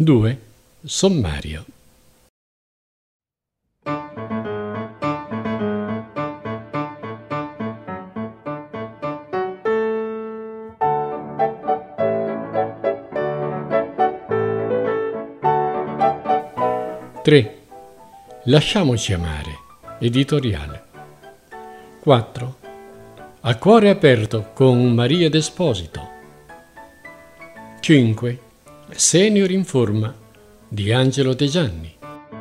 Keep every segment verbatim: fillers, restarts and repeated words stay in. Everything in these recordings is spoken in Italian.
due. Sommario. tre. Lasciamoci amare. Editoriale. quattro. A cuore aperto con Maria D'Esposito. cinque. Senior in forma di Angelo De Gianni.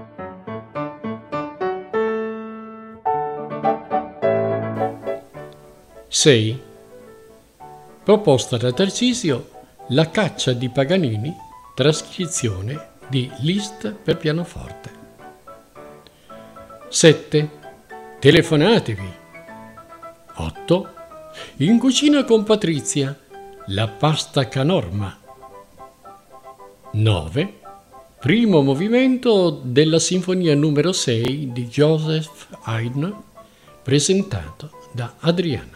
sei. Proposta da Tarcisio La caccia di Paganini, trascrizione di Liszt per pianoforte. sette. Telefonatevi. otto. In cucina con Patrizia, la pasta canorma. nove. Primo movimento della sinfonia numero sei di Joseph Haydn, presentato da Adriana.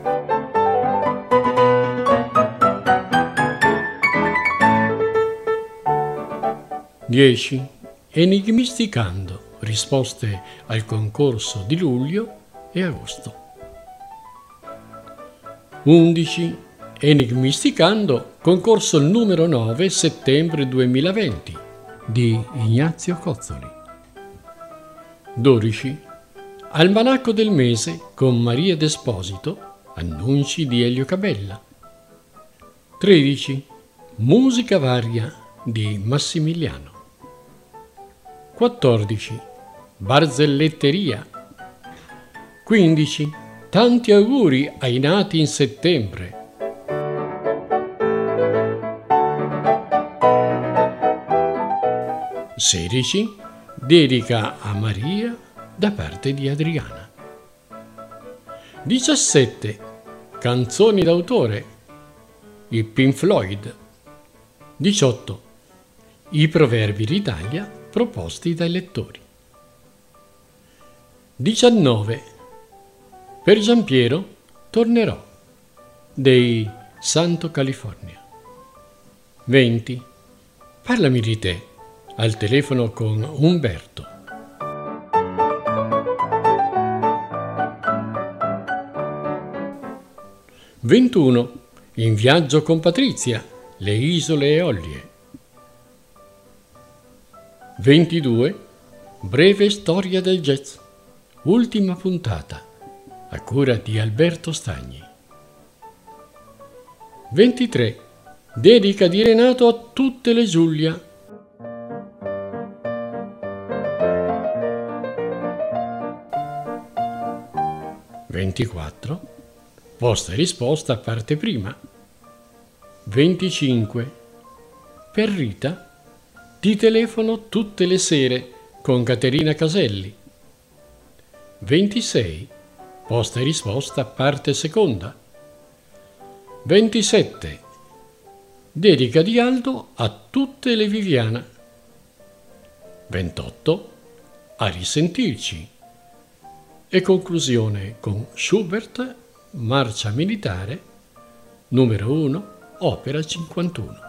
dieci. Enigmisticando. Risposte al concorso di luglio e agosto. undici. Enigmisticando. Concorso numero nove, settembre duemilaventi di Ignazio Cozzoli. dodici. Almanacco del mese con Maria D'Esposito. Annunci di Elio Cabella. tredici. Musica varia di Massimiliano. quattordici. Barzelletteria. quindici. Tanti auguri ai nati in settembre. sedici. Dedica a Maria da parte di Adriana. diciassette. Canzoni d'autore. I Pink Floyd. diciotto. I proverbi d'Italia proposti dai lettori. diciannove. Per Giampiero tornerò dei Santo California. venti. Parlami di te al telefono con Umberto. ventuno. In viaggio con Patrizia, le isole Eolie. ventidue. Breve storia del jazz. Ultima puntata, a cura di Alberto Stagni. ventitré. Dedica di Renato a tutte le Giulia. ventiquattro. Posta e risposta a parte prima. venticinque. Per Rita, ti telefono tutte le sere con Caterina Caselli. ventisei. Posta e risposta parte seconda. ventisette. Dedica di Aldo a tutte le Viviana. ventotto. A risentirci. E conclusione con Schubert, Marcia militare, numero uno, opera cinquantuno.